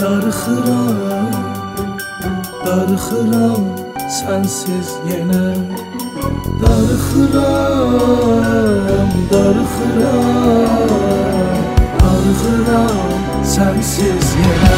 Darıxıram, darıxıram sensiz yenə. Darıxıram, darıxıram, darıxıram sensiz yenə.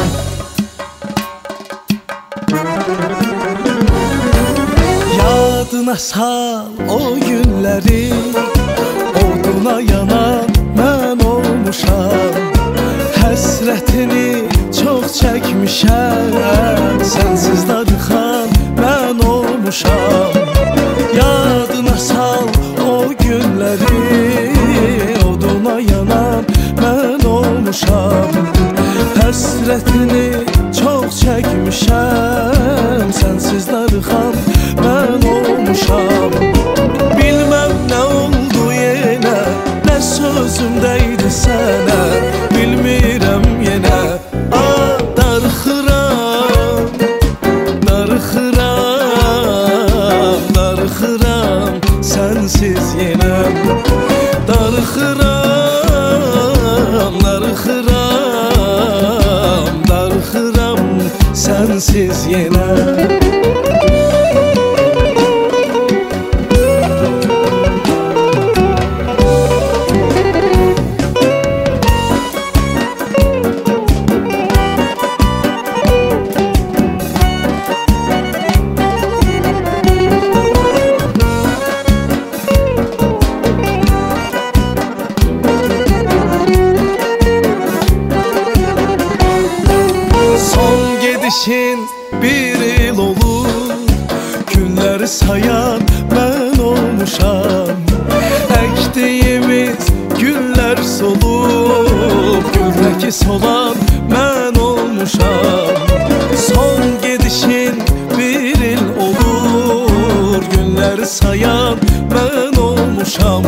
Yadına sal o günləri, oduna yanan mən olmuşam. Həsrətini çox çəkmişəm, sənsiz darıxan mən olmuşam. Yadına sal o günləri, oduna yanan mən olmuşam. Həsrətini çox çəkmişəm, sənsiz darıxan mən olmuşam. Bilməm nə oldu yenə, nə sözüm dəydi sənə, bilmirəm yenə. Darıxıram, darıxıram, darıxıram sənsiz yenə. Darıxıram, darıxıram, darıxıram sənsiz yenə. Gedişin bir il olur, günləri sayan mən olmuşam. Əkdiyimiz güllər solub, güldəki solan mən olmuşam. Son gedişin bir il olur, günləri sayan mən olmuşam.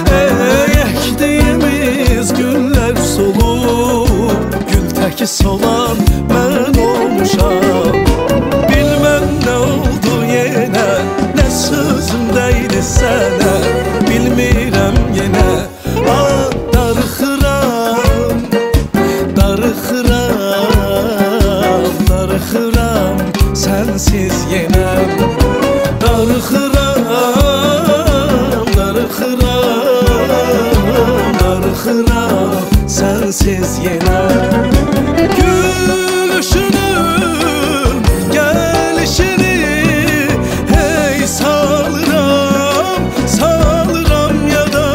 Əkdiyimiz güllər solub, güldəki solan mən olmuşam. Bilməm nə oldu yenə, nə sözüm dəydi sənə, bilmirəm yenə. Darıxıram, darıxıram, darıxıram sənsiz yenə. Darıxıram, darıxıram, darıxıram sənsiz yenə. Gülüşünün gəlişini hey salıram, salıram yada.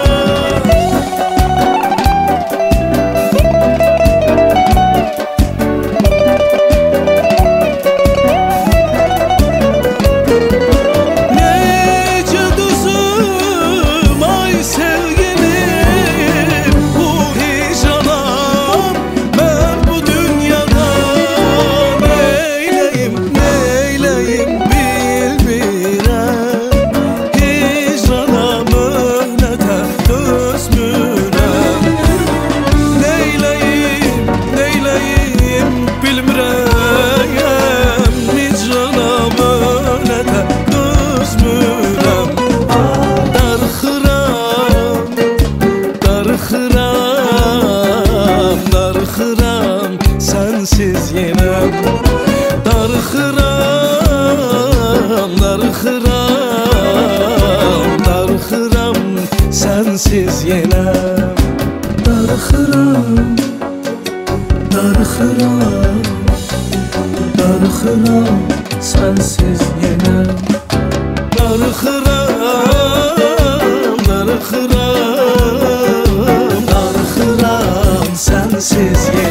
Necə düzüm ay sevgilim, bu hicranam mən bu dünyada. Neyləyim, neyləyim bilmirəm, hicrana möhnətə dözmürəm. Neyləyim, neyləyim bilmirəm, hicrana möhnətə dözmürəm. Darıxıram, darıxıram, darıxıram sənsiz yenə. Darıxıram, darıxıram, darıxıram sənsiz yenə. Darıxıram, darıxıram, darıxıram sənsiz yenə. Darıxıram, darıxıram, darıxıram sənsiz yenə.